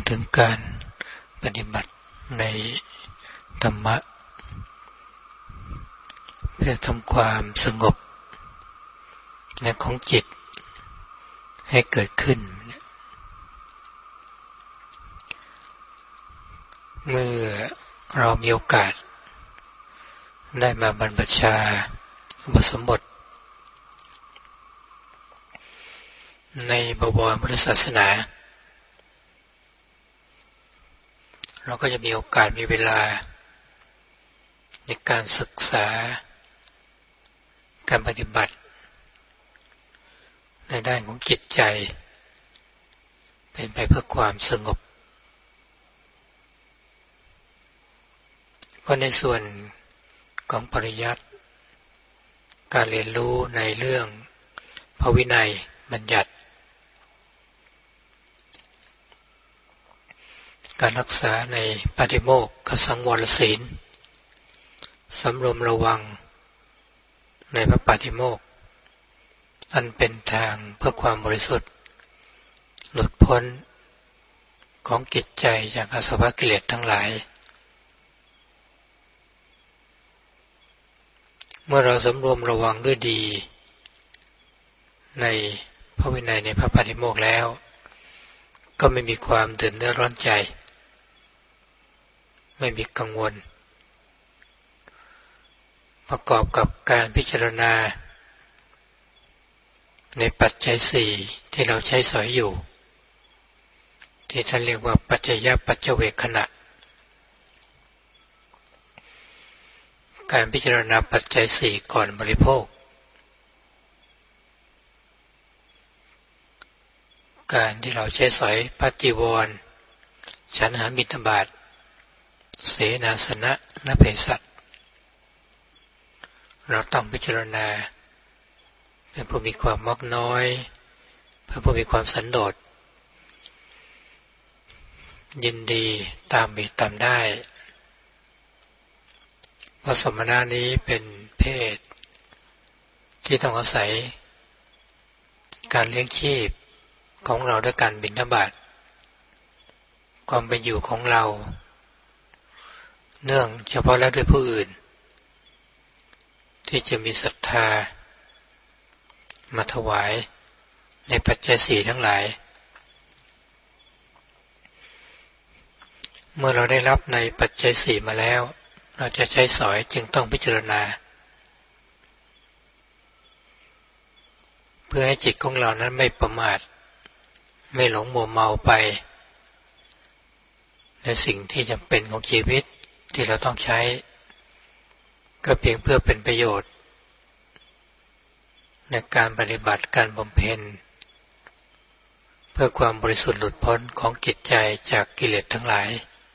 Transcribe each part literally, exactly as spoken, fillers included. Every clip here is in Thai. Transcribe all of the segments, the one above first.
ถึงการปฏิบัติในธรรมะเพื่อทำความสงบในของจิตให้เกิดขึ้นเมื่อเรามีโอกาสได้มาบรรพชาอุปสมบทในบวรพุทธศาสนาเราก็จะมีโอกาสมีเวลาในการศึกษาการปฏิบัติในด้านของจิตใจเป็นไปเพื่อความสงบเพราะในส่วนของปริยัติการเรียนรู้ในเรื่องพระวินัยบัญญัติการรักษาในปาฏิโมกขสังวรศีลสำรวมระวังในพระปาฏิโมกข์อันเป็นทางเพื่อความบริสุทธิ์หลุดพ้นของจิตใจจากอาสวะกิเลสทั้งหลายเมื่อเราสำรวมระวังด้วยดีในพระวินัยในพระปาฏิโมกข์แล้วก็ไม่มีความตื่นเนื้อร้อนใจไม่มีกังวลประกอบกับการพิจารณาในปัจจัยสี่ที่เราใช้สอยอยู่ที่ท่านเรียกว่าปัจจยปัจจเวคขณะการพิจารณาปัจจัยสี่ก่อนบริโภคการที่เราใช้สอยปัจจิวรฉันหาบิณฑบาตเสนาสนะและเภสัชเราต้องพิจารณาเป็นผู้มีความมักน้อยเป็นผู้มีความสันโดษยินดีตามมีตามได้เพราะสมณะนี้เป็นเพศที่ต้องอาศัยการเลี้ยงชีพของเราด้วยการบิณฑบาตความเป็นอยู่ของเราเนื่องเฉพาะแล้วด้วยผู้อื่นที่จะมีศรัทธามาถวายในปัจจัยสี่ทั้งหลายเมื่อเราได้รับในปัจจัยสี่มาแล้วเราจะใช้สอยจึงต้องพิจารณาเพื่อให้จิตของเรานั้นไม่ประมาทไม่หลงมัวเมาไปในสิ่งที่จำเป็นของชีวิตที่เราต้องใช้ก็เพียงเพื่อเป็นประโยชน์ในการปฏิบัติการบำเพ็ญเพื่อความบริสุทธิ์หลุดพ้นของจิตใจจากกิเลสทั้งหลาย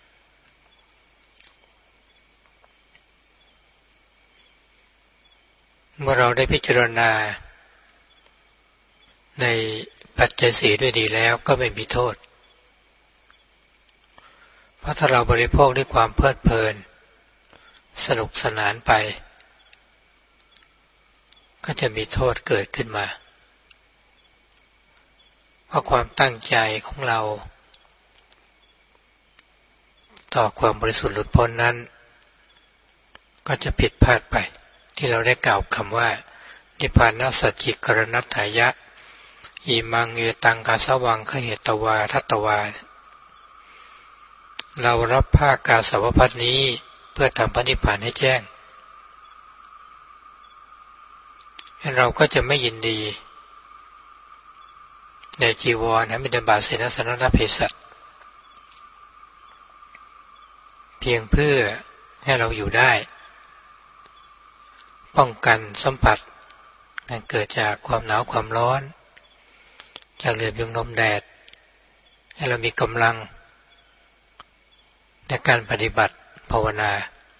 เมื่อเราได้พิจารณาในปัจจัยสี่ด้วยดีแล้วก็ไม่มีโทษเพราะถ้าเราบริโภคด้วยความเพลิดเพลินสนุกสนานไปก็จะมีโทษเกิดขึ้นมาเพราะความตั้งใจของเราต่อความบริสุทธิ์หลุดพ้นนั้นก็จะผิดพลาดไปที่เราได้กล่าวคำว่านิพพานะสัจจิกรณัตถายะอิมังเอตังกาสวังขเหตวาทัตตวาเรารับภาคกาสาวพัสนี้เพื่อทำพระนิพพานให้แจ้งเราก็จะไม่ยินดีในจีวรและบิณฑบาตเสนาสนะและเภสัชเพียงเพื่อให้เราอยู่ได้ป้องกันสัมผัสที่เกิดจากความหนาวความร้อนจากเหลือบยุงลมแดดให้เรามีกำลังในการปฏิบัติภาวนา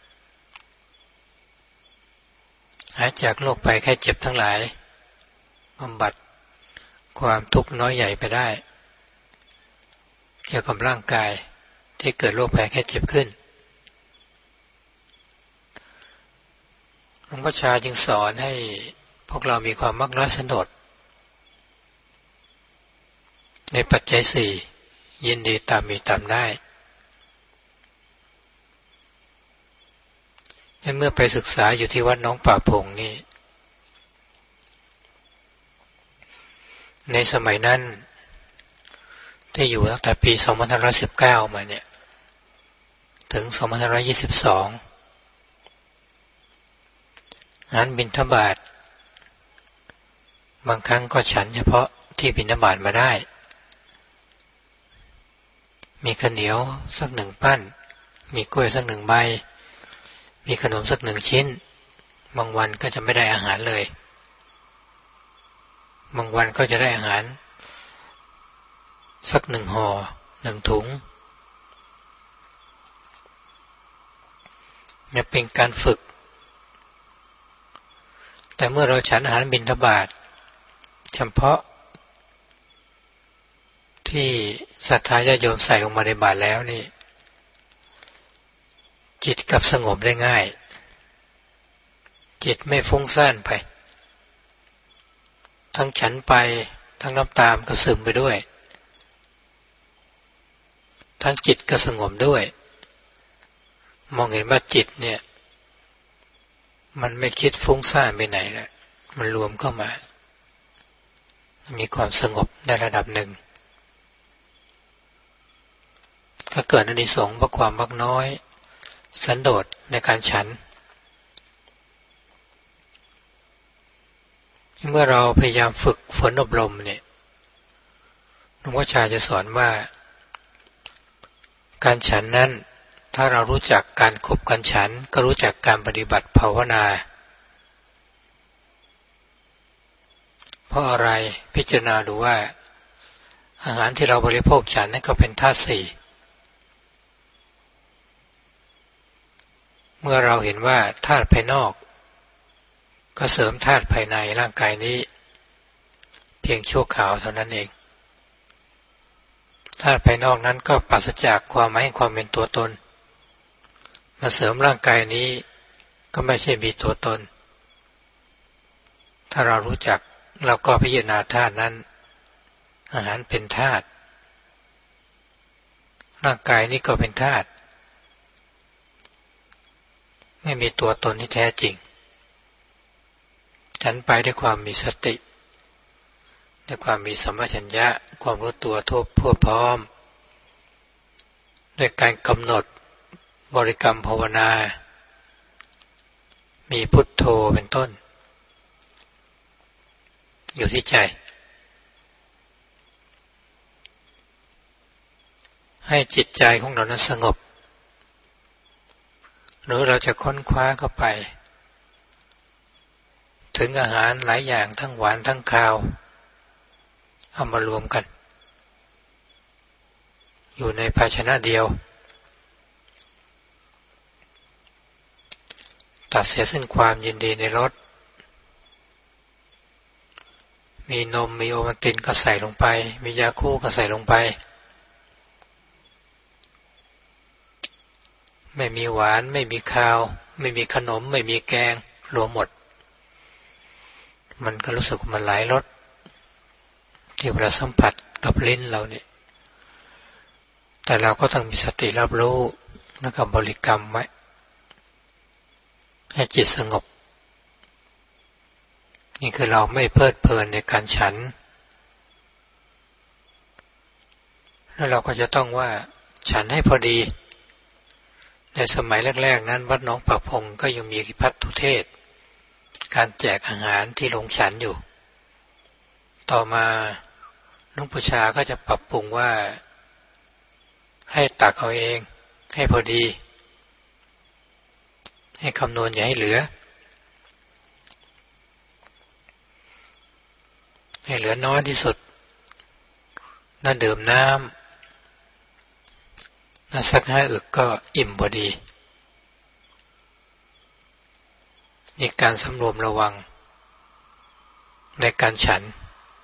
หายจากโรคภัยไข้เจ็บทั้งหลายบำบัดความทุกข์น้อยใหญ่ไปได้เกี่ยวกับร่างกายที่เกิดโรคภัยไข้เจ็บขึ้นหลวงพ่อชาจึงสอนให้พวกเรามีความมักน้อยสันโดษในปัจจัยสี่ยินดีตามมีตามได้เมื่อไปศึกษาอยู่ที่วัดน้องป่าพงนี่ในสมัยนั้นที่อยู่ตั้งแต่ปีสองพันห้าร้อยสิบเก้ามาเนี่ยถึงสองพันห้าร้อยยี่สิบสองอาหารบิณฑบาตบางครั้งก็ฉันเฉพาะที่บิณฑบาตมาได้มีข้าวเหนียวสักหนึ่งปั้นมีกล้วยสักหนึ่งใบมีขนมสักหนึ่งชิ้นบางวันก็จะไม่ได้อาหารเลยบางวันก็จะได้อาหารสักหนึ่งห่อหนึ่งถุงเนี่ยเป็นการฝึกแต่เมื่อเราฉันอาหารบิณฑบาตเฉพาะที่ศรัทธาญาติโยมใส่ลงมาในบาตรแล้วนี่จิตกลับสงบได้ง่ายจิตไม่ฟุ้งซ่านไปทั้งฉันไปทั้งน้ำตามก็ซึมไปด้วยทั้งจิตก็สงบด้วยมองเห็นว่าจิตเนี่ยมันไม่คิดฟุ้งซ่านไปไหนแล้วมันรวมเข้ามามีความสงบในระดับหนึ่งก็เกิดอานิสงส์เพราะความมักน้อยสันโดษในการฉันเมื่อเราพยายามฝึกฝนอบรมเนี่ยหลวงพ่อชาจะสอนว่าการฉันนั้นถ้าเรารู้จักการขบการฉันก็รู้จักการปฏิบัติภาวนาเพราะอะไรพิจารณาดูว่าอาหารที่เราบริโภคฉันนั่นก็เป็นธาตุสี่เมื่อเราเห็นว่าธาตุภายนอกก็เสริมธาตุภายในร่างกายนี้เพียงชั่วคราวเท่านั้นเองธาตุภายนอกนั้นก็ปราศจากความหมายความเป็นตัวตนมาเสริมร่างกายนี้ก็ไม่ใช่มีตัวตนถ้าเรารู้จักเราก็พิจารณาธาตุนั้นอาหารเป็นธาตุร่างกายนี้ก็เป็นธาตุไม่มีตัวตนที่แท้จริงฉันไปด้วยความมีสติด้วยความมีสัมปชัญญะความรู้ตัวทั่วทั่วพร้อมด้วยการกำหนดบริกรรมภาวนามีพุทโธเป็นต้นอยู่ที่ใจให้จิตใจของเรานั้นสงบหรือเราจะค้นคว้าเข้าไปถึงอาหารหลายอย่างทั้งหวานทั้งคาวเอามารวมกันอยู่ในภาชนะเดียวตัดเสียซึ่งความยินดีในรสมีนมมีโอวัลตินก็ใส่ลงไปมียาคูก็ใส่ลงไปไม่มีหวานไม่มีคาวไม่มีขนมไม่มีแกงรวมหมดมันก็รู้สึกมันหลายรสที่เราสัมผัสกับลิ้นเราเนี่ยแต่เราก็ต้องมีสติรับรู้แล้วก็บริกรรมไว้ให้จิตสงบนี่คือเราไม่เพลิดเพลินในการฉันแล้วเราก็จะต้องว่าฉันให้พอดีในสมัยแรกๆนั้นวัดหนองป่าพงก็ยังมีภัตตุเทศน์การแจกอาหารที่โรงฉันอยู่ต่อมาหลวงปู่ชาก็จะปรับปรุงว่าให้ตักเอาเองให้พอดีให้คำนวณอย่าให้เหลือให้เหลือน้อยที่สุดน่าดื่มน้ำน่าสักห้าอึกก็อิ่มพอดีนี่การสำรวมระวังในการฉัน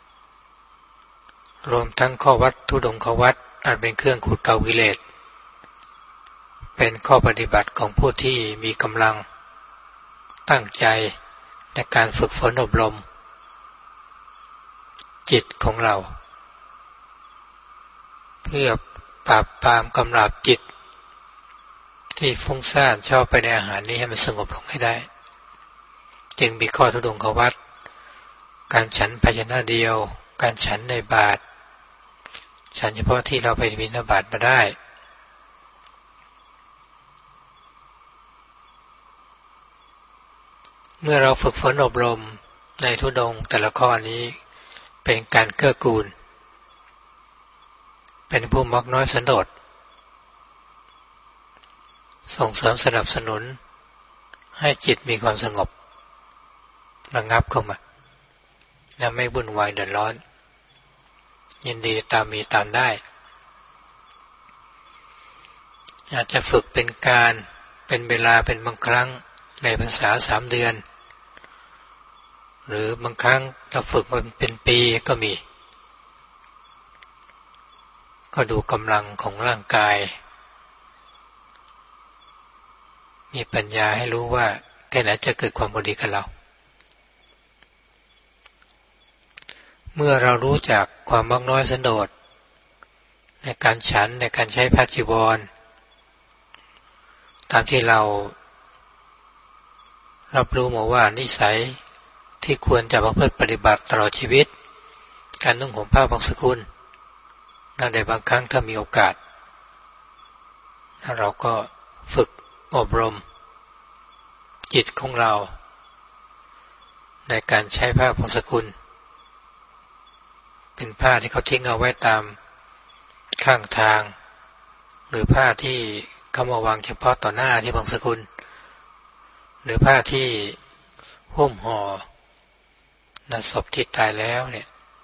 รวมทั้งข้อวัดธุดงควัดอาจเป็นเครื่องขุดเกากิเลสเป็นข้อปฏิบัติของผู้ที่มีกำลังตั้งใจในการฝึกฝนอบรมจิตของเราเพื่อปราบปรามกำราบจิตที่ฟุ้งซ่านชอบไปในอาหารนี้ให้มันสงบลงให้ได้จึงมีข้อธุดงควัตรการฉันภาชนะเดียวการฉันในบาตรฉันเฉพาะที่เราไปบิณฑบาตมาได้เมื่อเราฝึกฝนอบรมในธุดงค์แต่ละข้อนี้เป็นการเกื้อกูลเป็นผู้มักน้อยสันโดษส่งเสริมสนับสนุนให้จิตมีความสงบระงับเข้ามาและไม่วุ่นวายเดือดร้อนยินดีตามมีตามได้อาจจะฝึกเป็นการเป็นเวลาเป็นบางครั้งในพรรษาสามเดือนหรือบางครั้งเราฝึกมันเป็นปีก็มีก็ดูกำลังของร่างกายมีปัญญาให้รู้ว่าแค่ไหนจะเกิดความพอดีกับเราเมื่อเรารู้จักความมักน้อยสันโดษในการฉันในการใช้ผ้าจีวรตามที่เรารับรู้มาว่านิสัยที่ควรจะประพฤติปฏิบัติตลอดชีวิตการนุ่งห่มผ้าบางสกุลในบางครั้งถ้ามีโอกาสเราก็ฝึกอบรมจิตของเราในการใช้ผ้าบางสกุลเป็นผ้าที่เขาทิ้งเอาไว้ตามข้างทางหรือผ้าที่เขามาวางเฉพาะต่อหน้าที่บางสกุลหรือผ้าที่หุ้มห่อศพที่ตายแล้วเนี่ย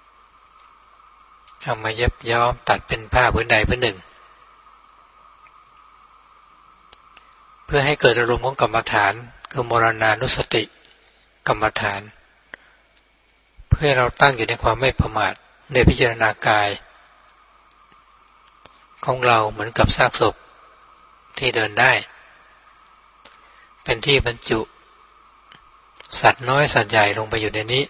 เอามาเย็บย้อมตัดเป็นผ้าพื้นใดพื้นหนึ่งเพื่อให้เกิดอารมณ์ของกรรมฐานคือมรณานุสติกรรมฐานเพื่อเราตั้งอยู่ในความไม่ประมาทในพิจารณากายของเราเหมือนกับซากศพที่เดินได้เป็นที่บรรจุสัตว์น้อยสัตว์ใหญ่ลงไปอยู่ในนี้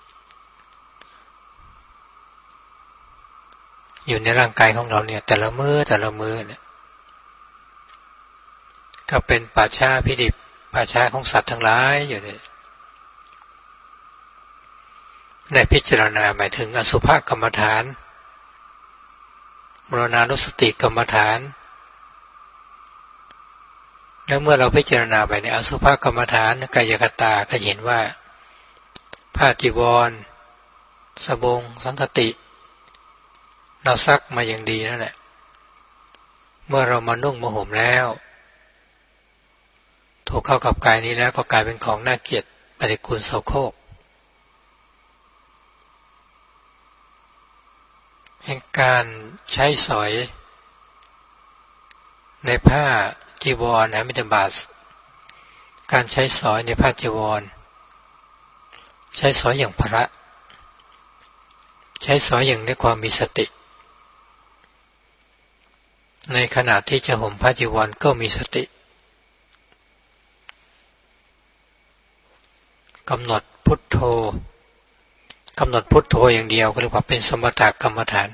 อยู่ในร่างกายของเราเนี่ยแต่ละมือแต่ละมือเนี่ยก็เป็นป่าช้าพิดิบป่าช้าของสัตว์ทั้งหลายอยู่ในในพิจารณาหมายถึงอสุภกรรมฐานมรณานุสติกรรมฐานแล้วเมื่อเราพิจารณาไปในอสุภกรรมฐานกายคตาก็เห็นว่าผ้าจีวรสบงสังคติเราซักมาอย่างดีนั่นแหละเมื่อเรามานุ่งมาห่มแล้วถูกเข้ากับกายนี้แล้วก็กลายเป็นของน่าเกลียดปฏิกูลโสโครกแห่งการใช้สอยในผ้าจีวรนะมิตรบาทการใช้สอยในผ้าจีวรใช้สอยอย่างพระใช้สอยอย่างด้วยความมีสติในขณะที่จะห่มผ้าจีวรก็มีสติกำหนดพุทโธกำหนดพุทโธอย่างเดียวก็เรียกว่าเป็นสมถกรรมฐาน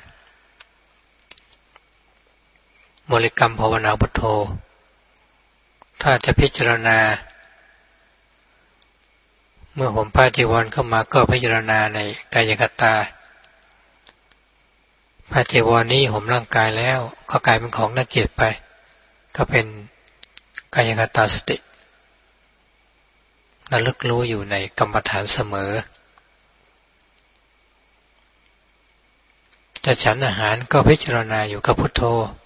บริกรรมภาวนาพุทโธถ้าจะพิจารณาเมื่อห่มผ้าจีวรเข้ามาก็พิจารณาในกายคตาผ้าจีวรนี้ห่มร่างกายแล้วก็กลายเป็นของน่าเกลียดไปก็เป็นกายคตาสติระลึกรู้อยู่ในกรรมฐานเสมอจะฉันอาหารก็พิจารณาอยู่กับพุทโธ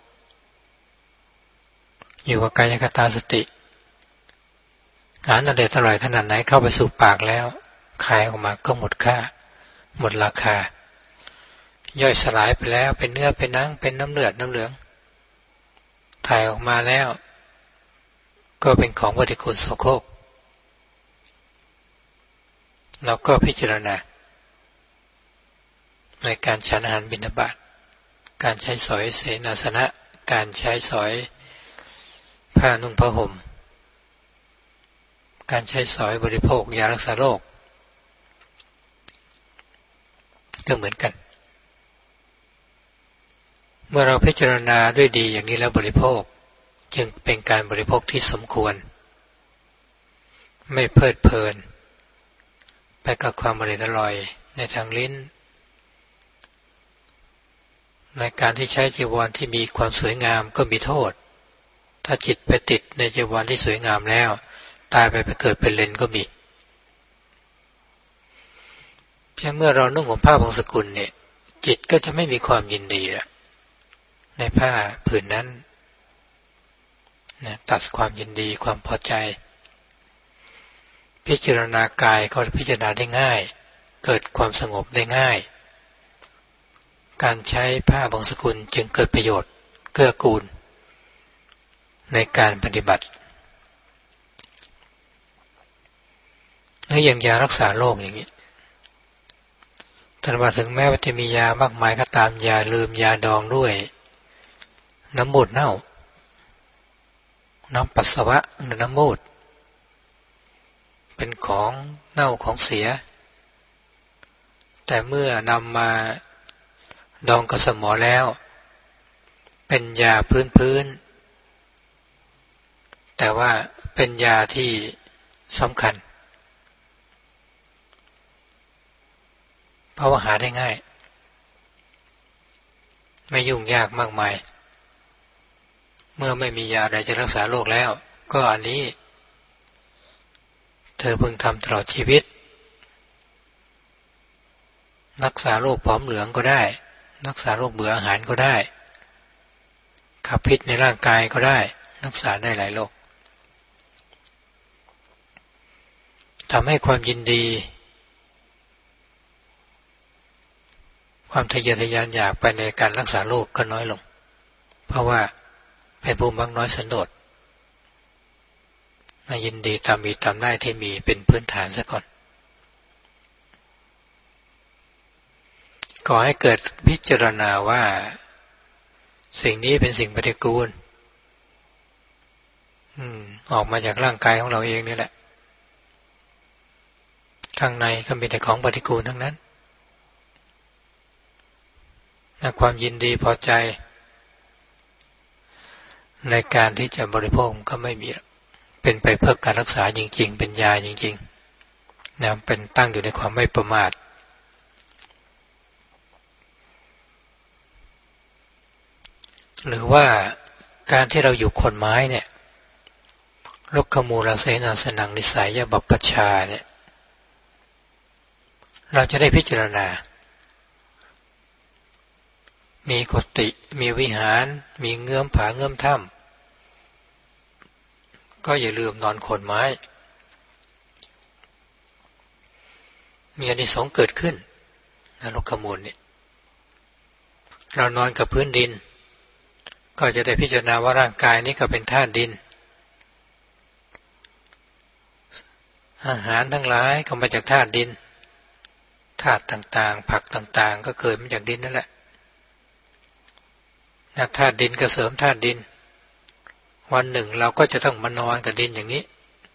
อยู่กับกายคตาสติอาหารอร่อยอร่อยขนาดไหนเข้าไปสู่ปากแล้วคายออกมาก็หมดค่าหมดราคาย่อยสลายไปแล้วเป็นเนื้อเป็นหนังเป็นน้ำเลือดน้ำเหลืองถ่ายออกมาแล้วก็เป็นของปฏิกูลโสโครกเราก็พิจารณาในการฉันอาหารบิณฑบาตการใช้สอยเสนาสนะการใช้สอยผ้านุ่งผ้าห่มการใช้สอยบริโภคยารักษาโรคก็เหมือนกันมื่อเราพิจารณาด้วยดีอย่างนี้แล้วบริโภคจึงเป็นการบริโภคที่สมควรไม่เพลิดเพลินไปกับความอร่อยอร่อยในทางลิ้นในการที่ใช้จีวรที่มีความสวยงามก็มีโทษถ้าจิตไปติดในจีวรที่สวยงามแล้วตายไปไปเกิดเป็นเลนก็มีเพียงเมื่อเรานุ่งห่มผ้าบางสกุลเนี่ยจิตก็จะไม่มีความยินดีในผ้าผืนนั้นนะตัดความยินดีความพอใจพิจารณากายก็พิจารณาได้ง่ายเกิดความสงบได้ง่ายการใช้ผ้าบางสกุลจึงเกิดประโยชน์เกื้อกูลในการปฏิบัติและอย่างยารักษาโรคอย่างนี้ท่านว่าถึงแม้ว่าจะมียามากมายก็ตามอย่าลืมยาดองด้วยน้ำมูดเน่าน้ำปัสสาวะหรือน้ำมูดเป็นของเน่าของเสียแต่เมื่อนำมาดองกับสมอแล้วเป็นยาพื้นๆแต่ว่าเป็นยาที่สำคัญเพราะว่าหาได้ง่ายไม่ยุ่งยากมากมายเมื่อไม่มียาอะไรจะรักษาโรคแล้วก็อันนี้เธอพึงทำตลอดชีวิตรักษาโรคผอมเหลืองก็ได้รักษาโรคเบื่ออาหารก็ได้ขับพิษในร่างกายก็ได้รักษาได้หลายโรคทำให้ความยินดีความทะเยอทะยานอยากไปในการรักษาโรคก็น้อยลงเพราะว่าเป็นภูมิมักน้อยสันโดษน่ายินดีตามมีตามได้ที่มีเป็นพื้นฐานซะก่อนก่อให้เกิดพิจารณาว่าสิ่งนี้เป็นสิ่งปฏิกูลอืมออกมาจากร่างกายของเราเองนี่แหละข้างในก็มีแต่ของปฏิกูลทั้งนั้นความยินดีพอใจในการที่จะบริโภคก็ไม่มีเป็นไปเพื่อการรักษาจริงๆเป็นยาจริงๆนะเป็นตั้งอยู่ในความไม่ประมาทหรือว่าการที่เราอยู่คนไม้เนี่ยลุกขมูลเสนาสนังนิสัยยบัพพชาเนี่ยเราจะได้พิจารณามีกุฏิมีวิหารมีเงื่อมผาเงื่อมถ้ำก็อย่าลืมนอนโคนไม้มีอานิสงส์เกิดขึ้นนะลุกขมูลเนี่ยเรานอนกับพื้นดินก็จะได้พิจารณาว่าร่างกายนี้ก็เป็นธาตุดินอาหารทั้งหลายก็มาจากธาตุดินธาตุต่างๆผักต่างๆก็เกิดมาจากดินนั่นแหละนักธาตุดินก็เสริมธาตุดินวันหนึ่งเราก็จะต้องมานอนกับดินอย่างนี้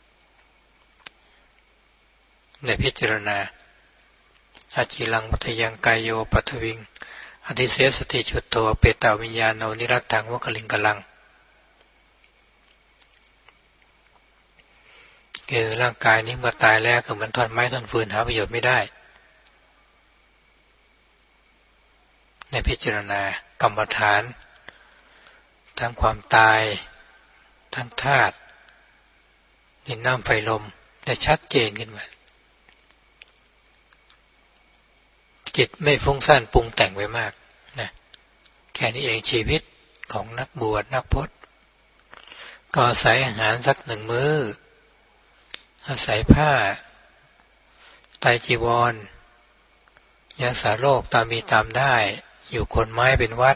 ในพิจารณาอาจิลังมัทยังกายโยปัทวิงอธิเสสติชุตโตเปตาวิญญาโนนิรัตถังวกลิงกลังคือร่างกายนี้เมื่อตายแล้วก็เหมือนท่อนไม้ท่อนฟืนหาประโยชน์ไม่ได้ในพิจารณากรรมฐานทั้งความตายทั้งธาตุดินน้ำไฟลมได้ชัดเจนขึ้นมาจิตไม่ฟุ้งซ่านปรุงแต่งไว้มากนะแค่นี้เองชีวิตของนักบวชนักพจน์ก็อาศัยอาหารสักหนึ่งมื้ออาศัยผ้าไตรจีวรยาสาโรคตามมีตามได้อยู่คนไม้เป็นวัด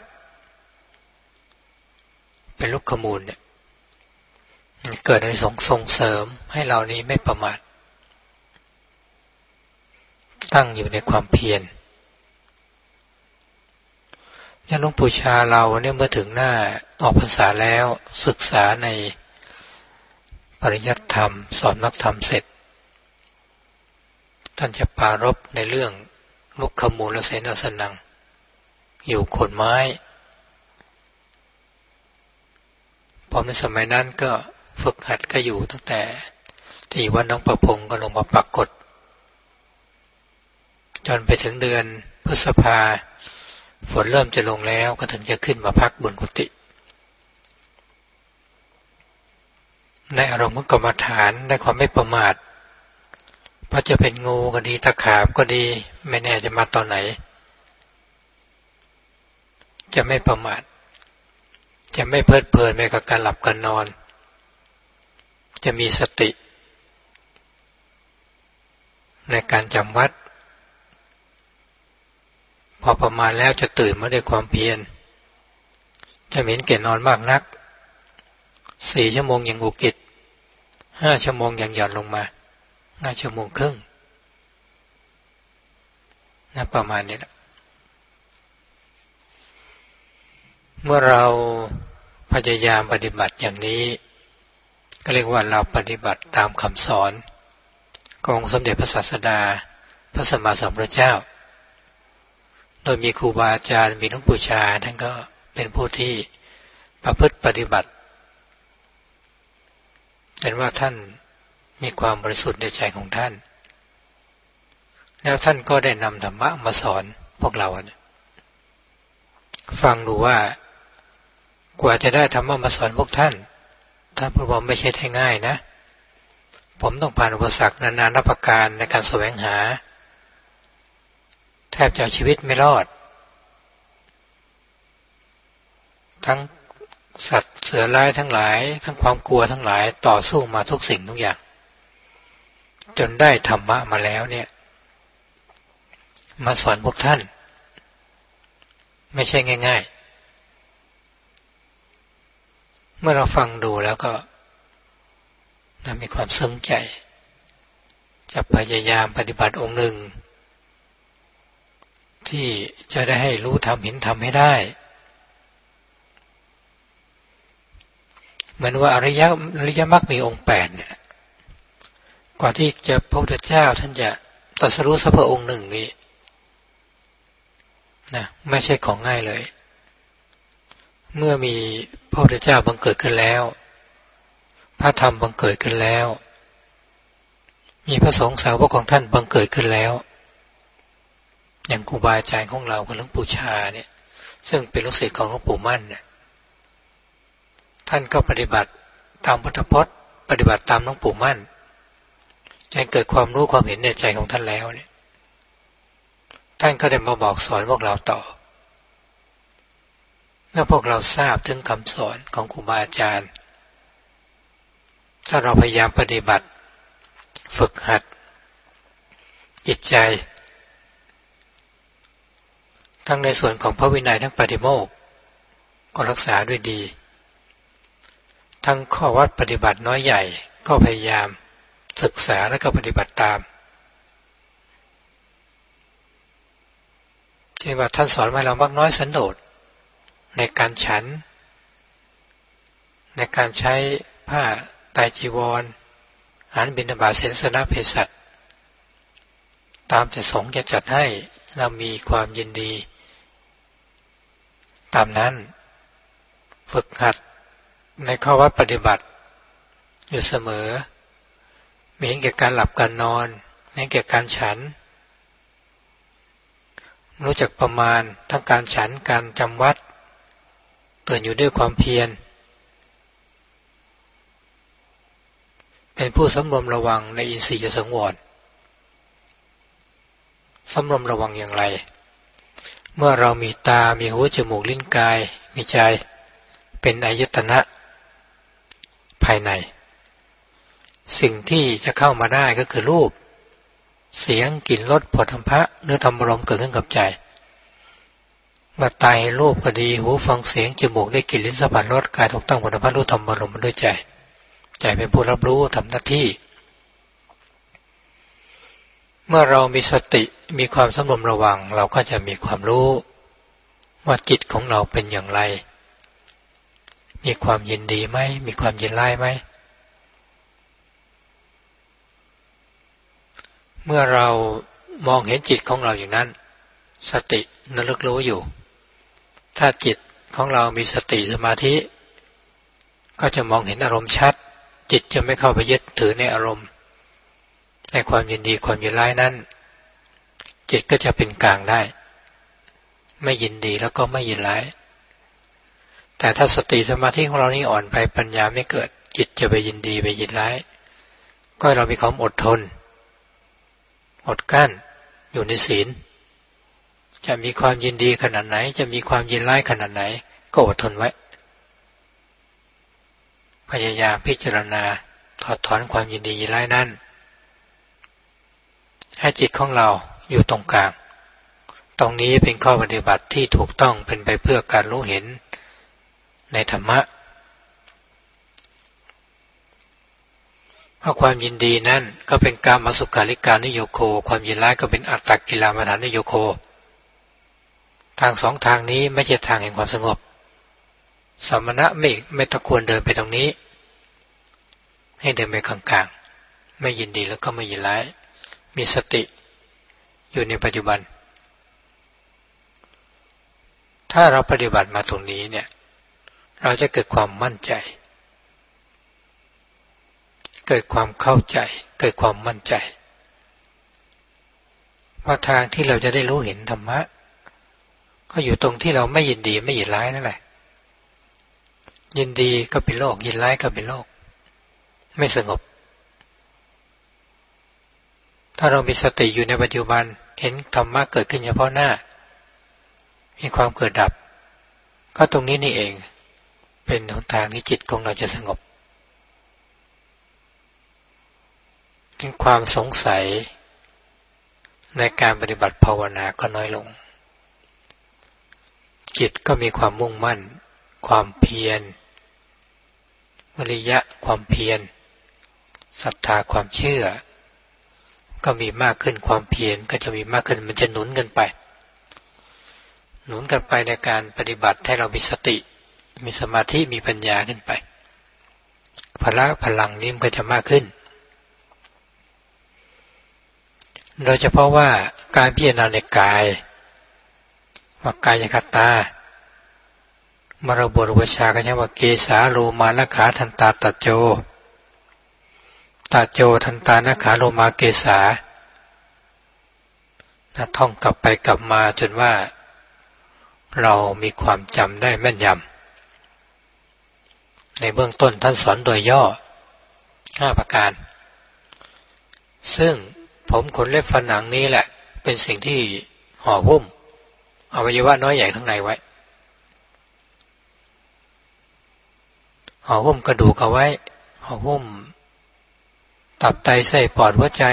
เป็นลุกขมูลเนี่ยเกิดอานิสงส์ส่งเสริมให้เรานี้ไม่ประมาทตั้งอยู่ในความเพียรอย่างหลวงปู่ชาเราเนี่ยเมื่อถึงหน้าออกพรรษาแล้วศึกษาในปริยัติธรรมสอนนักธรรมเสร็จท่านจะปรารภในเรื่องลุกขมูลเสนาสนังอยู่โคนไม้ผมในสมัยนั้นก็ฝึกหัดก็อยู่ตั้งแต่ที่วัดน้องประพงก็ลงมาปักกฎจนไปถึงเดือนพฤษภาฝนเริ่มจะลงแล้วก็ถึงจะขึ้นมาพักบนกุฏิในอารมณ์ของกรรมฐานในความไม่ประมาทเพราะจะเป็นงูก็ดีตะขาบก็ดีไม่แน่จะมาตอนไหนจะไม่ประมาทจะไม่เพลิดเพลินไปกับการหลับการนอนจะมีสติในการจำวัดพอประมาณแล้วจะตื่นมาด้วยความเพียรจะเหม็นเก่นอนมากนักสี่ชั่วโมงอย่างอุกิจห้าชั่วโมงอย่างหย่อนลงมาห้าชั่วโมงครึ่งนะประมาณนี้แหละเมื่อเราพยายามปฏิบัติอย่างนี้ก็เรียกว่าเราปฏิบัติตามคำสอนขององค์สมเด็จพระศาสดาพระสัมมาสัมพุทธเจ้าโดยมีครูบาอาจารย์มีหลวงปู่ชาท่านก็เป็นผู้ที่ประพฤติปฏิบัติเห็นว่าท่านมีความบริสุทธิ์ในใจของท่านแล้วท่านก็ได้นำธรรมะมาสอนพวกเราฟังดูว่ากว่าจะได้ธรรมะมาสอนพวกท่านท่านพูดว่าไม่ใช่ได้ง่ายนะผมต้องผ่านอุปสรรคนานานับประการในการแสวงหาแทบจะเอาชีวิตไม่รอดทั้งสัตว์เสือร้ายทั้งหลายทั้งความกลัวทั้งหลายต่อสู้มาทุกสิ่งทุกอย่างจนได้ธรรมะมาแล้วเนี่ยมาสอนพวกท่านไม่ใช่ง่ายๆเมื่อเราฟังดูแล้วก็มีความซึ้งใจจะพยายามปฏิบัติองค์หนึ่งที่จะได้ให้รู้ธรรมเห็นธรรมให้ได้เหมือนว่าอริยะอริยมรรคมีองค์แปดเนี่ยกว่าที่จะพระพุทธเจ้าท่านจะตรัสรู้สักพระองค์หนึ่งนี้นะไม่ใช่ของง่ายเลยเมื่อมีพระพุทธเจ้าบังเกิดขึ้นแล้วพระธรรมบังเกิดขึ้นแล้วมีพระสงฆ์สาวกของท่านบังเกิดขึ้นแล้วอย่างครูบาอาจารย์ของเราคือหลวงปู่ชาเนี่ยซึ่งเป็นลูกศิษย์ของหลวงปู่มั่นเนี่ยท่านก็ปฏิบัติตามพุทธพจน์ปฏิบัติตามหลวงปู่มั่นจนเกิดความรู้ความเห็นในใจของท่านแล้วเนี่ยท่านก็ได้มาบอกสอนพวกเราต่อเมื่อพวกเราทราบถึงคำสอนของครูบาอาจารย์ถ้าเราพยายามปฏิบัติฝึกหัดจิตใจทั้งในส่วนของพระวินัยทั้งปาฏิโมกข์ก็รักษาด้วยดีทั้งข้อวัดปฏิบัติน้อยใหญ่ก็พยายามศึกษาและก็ปฏิบัติตามที่ว่าท่านสอนให้เรามากน้อยสันโดษในการฉันในการใช้ผ้าไตรจีวรอาหารบิณฑบาตเสนาสนะเภสัชตามแต่สงฆ์จะจัดให้เรามีความยินดีตามนั้นฝึกหัดในข้อวัดปฏิบัติอยู่เสมอมีเห็นแก่การหลับการนอนมีเห็นแก่การฉันรู้จักประมาณทั้งการฉันการจำวัดตื่นอยู่ด้วยความเพียรเป็นผู้สำรวมระวังในอินทรียสังวรสำรวมระวังอย่างไรเมื่อเรามีตามีหูจมูกลิ้นกายมีใจเป็นอายตนะภายในสิ่งที่จะเข้ามาได้ก็คือรูปเสียงกลิ่นรสผลธัมภะหรือธรรมารมณ์เกิดขึ้นกับใจเมื่อตาเห็นรูปก็ดีหูฟังเสียงจมูกได้กลิ่นลิ้นสัมผัสรสกายถูกต้องผลธัมภะรู้ธรรมารมณ์ด้วยใจใจเป็นผู้รับรู้ทำหน้าที่เมื่อเรามีสติมีความสำรวมระวังเราก็จะมีความรู้ว่าจิตของเราเป็นอย่างไรมีความยินดีไหมมีความยินร้ายไหมเมื่อเรามองเห็นจิตของเราอย่างนั้นสติระลึกรู้อยู่ถ้าจิตของเรามีสติสมาธิก็จะมองเห็นอารมณ์ชัดจิตจะไม่เข้าไปยึดถือในอารมณ์ในความยินดีความยินร้ายนั้นจิตก็จะเป็นกลางได้ไม่ยินดีแล้วก็ไม่ยินร้ายแต่ถ้าสติสมาธิของเรานี่อ่อนไปปัญญาไม่เกิดจิตจะไปยินดีไปยินร้ายก็เรามีความอดทนอดกั้นอยู่ในศีลจะมีความยินดีขนาดไหนจะมีความยินร้ายขนาดไหนก็อดทนไว้พยายามพิจารณาถอดถอนความยินดียินร้ายนั้นให้จิตของเราอยู่ตรงกลางตรงนี้เป็นข้อปฏิบัติที่ถูกต้องเป็นไปเพื่อการรู้เห็นในธรรมะเพราะความยินดีนั้นก็เป็นกามสุขาริการนิโยโคความยินร้ายก็เป็นอัตตกิลมัฏฐานิโยโคทางสองทางนี้ไม่ใช่ทางแห่งความสงบสมณะไม่ไม่ตะควรเดินไปตรงนี้ให้เดินไปกลางๆไม่ยินดีแล้วก็ไม่ยินร้ายมีสติอยู่ในปัจจุบันถ้าเราปฏิบัติมาตรงนี้เนี่ยเราจะเกิดความมั่นใจเกิดความเข้าใจเกิดความมั่นใจว่าทางที่เราจะได้รู้เห็นธรรมะก็อยู่ตรงที่เราไม่ยินดีไม่ยินร้ายนั่นแหละยินดีก็เป็นโลกยินร้ายก็เป็นโลกไม่สงบถ้าเรามีสติอยู่ในปัจจุบันเห็นธรรมะเกิดขึ้นเฉพาะหน้ามีความเกิดดับก็ตรงนี้นี่เองเป็นหนทางที่จิตของเราจะสงบถึงความสงสัยในการปฏิบัติภาวนาก็น้อยลงจิตก็มีความมุ่งมั่นความเพียรวิริยะความเพียรศรัทธาความเชื่อก็มีมากขึ้นความเพียรก็จะมีมากขึ้นมันจะหนุนกันไปหนุนกันไปในการปฏิบัติให้เรามีสติมีสมาธิมีปัญญาขึ้นไปพละพลังนี้มันก็จะมากขึ้นโดยเฉพาะว่าการพิจารณาในกายว่ากายคตามรบทวชาก็ใช้ว่าเกสาโลมานะขาทันตาตัจโจตัจโจทันตานะขาโลมาเกสานะท่องกลับไปกลับมาจนว่าเรามีความจำได้แม่นยำในเบื้องต้นท่านสอนโดยย่อห้าประการซึ่งผมขนเล็บฟันหนังนี้แหละเป็นสิ่งที่ห่อหุ้มอวัยวะน้อยใหญ่ข้างในไว้ห่อหุ้มกระดูกเอาไว้ห่อหุ้มตับไตไส้ปอดหัวใจ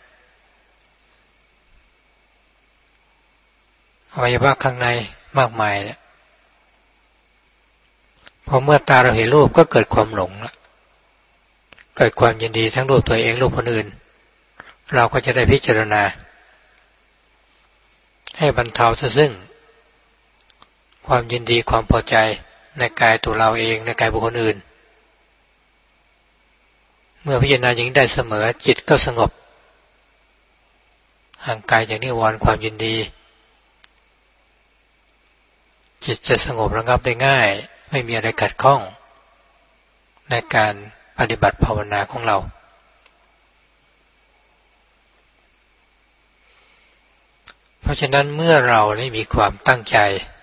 อวัยวะข้างในมากมายเนี่ยพอเมื่อตาเราเห็นรูปก็เกิดความหลงละเกิดความยินดีทั้งรูปตัวเองรูปคนอื่นเราก็จะได้พิจารณาให้บรรเทาซะซึ่งความยินดีความพอใจในกายตัวเราเองในกายบุคคลอื่นเมื่อพิจารณาอย่างนี้ได้เสมอจิตก็สงบห่างไกลจากนิวรณ์ความยินดีจิตจะสงบระงับได้ง่ายไม่มีอะไรขัดข้องในการปฏิบัติภาวนาของเราเพราะฉะนั้นเมื่อเราได้มีความตั้งใจ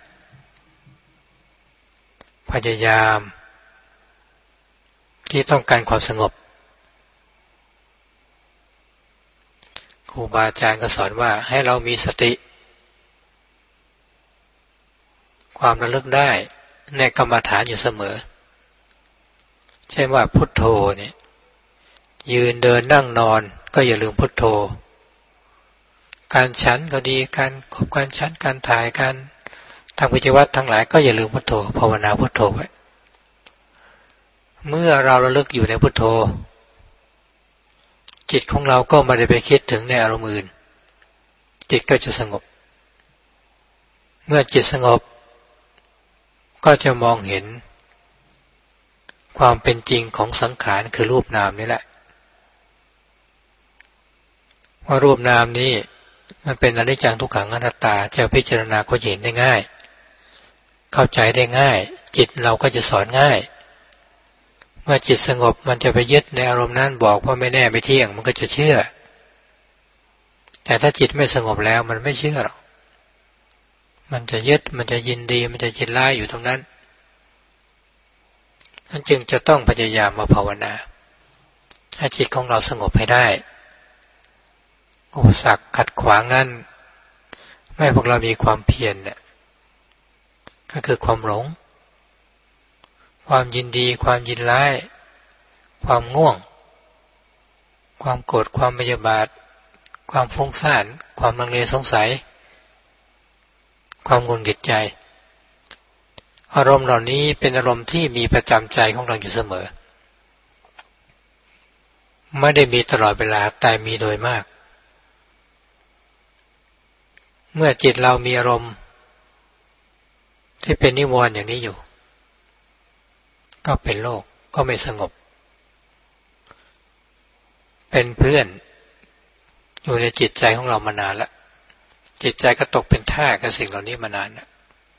พยายามที่ต้องการความสงบครูบาอาจารย์ก็สอนว่าให้เรามีสติความระลึกได้ในกรรมฐานอยู่เสมอเช่นว่าพุทโธเนี่ยยืนเดินนั่งนอนก็อย่าลืมพุทโธการฉันก็ดีการขบการฉันการถ่ายการทำกิจวัตรทั้งหลายก็อย่าลืมพุทโธภาวนาพุทโธไว้เมื่อเราระลึกอยู่ในพุทโธจิตของเราก็ไม่ได้ไปคิดถึงในอารมณ์อื่นจิตก็จะสงบเมื่อจิตสงบก็จะมองเห็นความเป็นจริงของสังขารคือรูปนามนี่แหละว่ารูปนามนี้มันเป็นอนิจจังทุกขังอนัตตาจะพิจารณาก็เห็นได้ง่ายเข้าใจได้ง่ายจิตเราก็จะสอนง่ายเมื่อจิตสงบมันจะไปยึดในอารมณ์นั้นบอกว่าไม่แน่ไม่เที่ยงมันก็จะเชื่อแต่ถ้าจิตไม่สงบแล้วมันไม่เชื่อหรอกมันจะยึดมันจะยินดีมันจะยินร้ายอยู่ตรงนั้นนั่นจึงจะต้องพยายามมาภาวนาให้จิตของเราสงบให้ได้อุปสรรคขัดขวางนั้นไม่พวกเรามีความเพียรเนี่ยก็คือความหลงความยินดีความยินร้ายความง่วงความโกรธความพยาบาทความฟุ้งซ่านความลังเลสงสัยความหงุดหงิดใจอารมณ์เหล่านี้เป็นอารมณ์ที่มีประจำใจของเราอยู่เสมอไม่ได้มีตลอดเวลาแต่มีโดยมากเมื่อจิตเรามีอารมณ์ที่เป็นนิวรณ์อย่างนี้อยู่ก็เป็นโลกก็ไม่สงบเป็นเพื่อนอยู่ในจิตใจของเรามานานแล้วจิตใจก็ตกเป็นทาสกับสิ่งเหล่านี้มานานแล้ว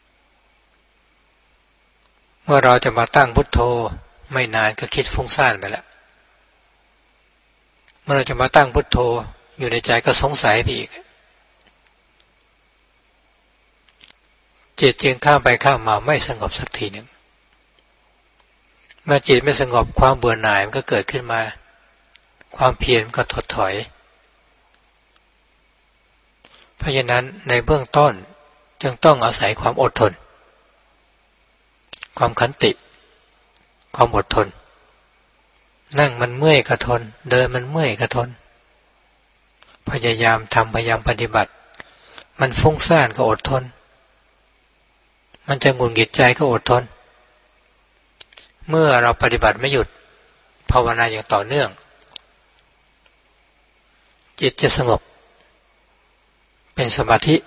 เมื่อเราจะมาตั้งพุทโธไม่นานก็คิดฟุ้งซ่านไปแล้วเมื่อเราจะมาตั้งพุทโธอยู่ในใจก็สงสัยไปอีกจิตจึงข้ามไปข้ามมาไม่สงบสักทีหนึ่งเมื่อจิตไม่สงบความเบื่อหน่ายมันก็เกิดขึ้นมาความเพียรก็ถดถอยเพราะฉะนั้นในเบื้องต้นจึงต้องอาศัยความอดทนความขันติความอดทนนั่งมันเมื่อยก็ทนเดินมันเมื่อยก็ทนพยายามทำพยายามปฏิบัติมันฟุ้งซ่านก็อดทนมันจะหงุดหงิดใจก็อดทนเมื่อเราปฏิบัติไม่หยุดภาวนาอย่างต่อเนื่องจิตจะสงบเป็นสมาธิ